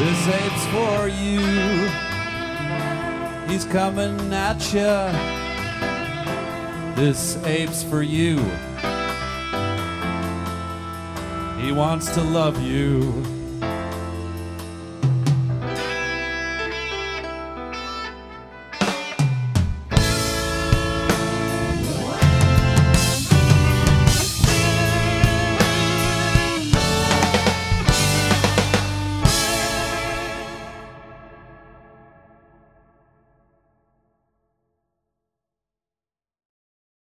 This ape's for you. He's coming at ya. This ape's for you. He wants to love you.